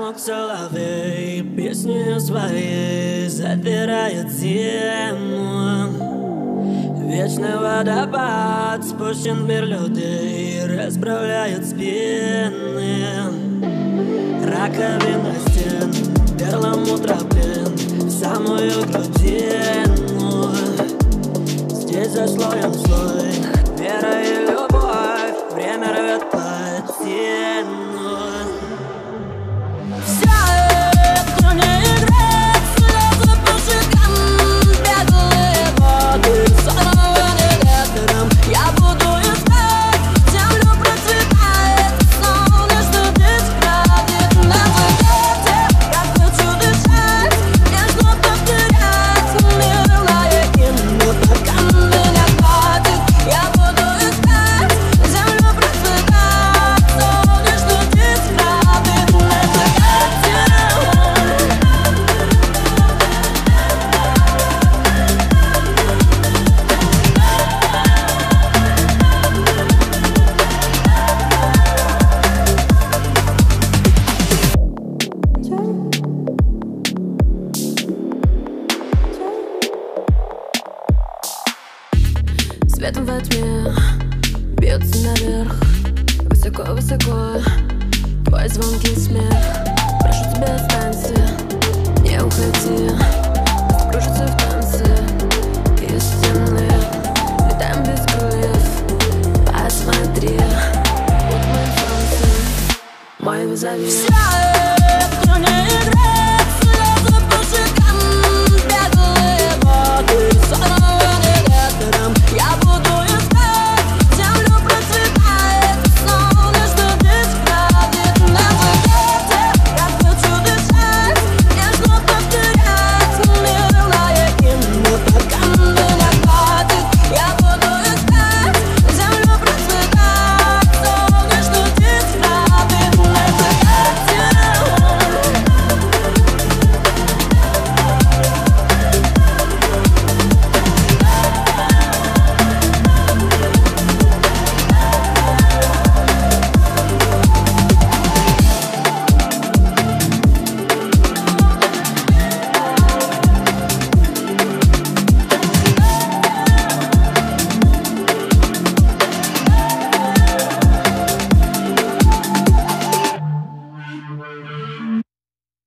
как соловей, песню своей запирает зиму. Вечный водопад спущен в мир людей, расправляет спины. Раковина стен, перламутроплен в самую грудину. Здесь за слоем слой, вера и любовь, время рвет плотину. Светом во тьме бьется наверх, высоко-высоко твой звонкий смех. Прошу тебя,